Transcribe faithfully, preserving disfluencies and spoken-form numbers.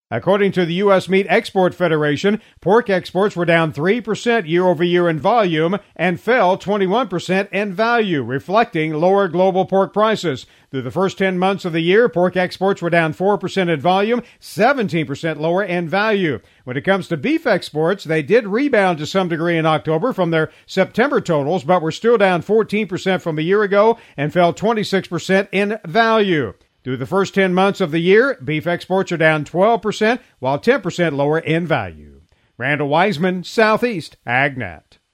According to the U S. Meat Export Federation, pork exports were down three percent year-over-year in volume and fell twenty-one percent in value, reflecting lower global pork prices. Through the first ten months of the year, pork exports were down four percent in volume, seventeen percent lower in value. When it comes to beef exports, they did rebound to some degree in October from their September totals, but were still down fourteen percent from a year ago and fell twenty-six percent in value. Through the first ten months of the year, beef exports are down twelve percent, while ten percent lower in value. Randall Wiseman, Southeast AgNet.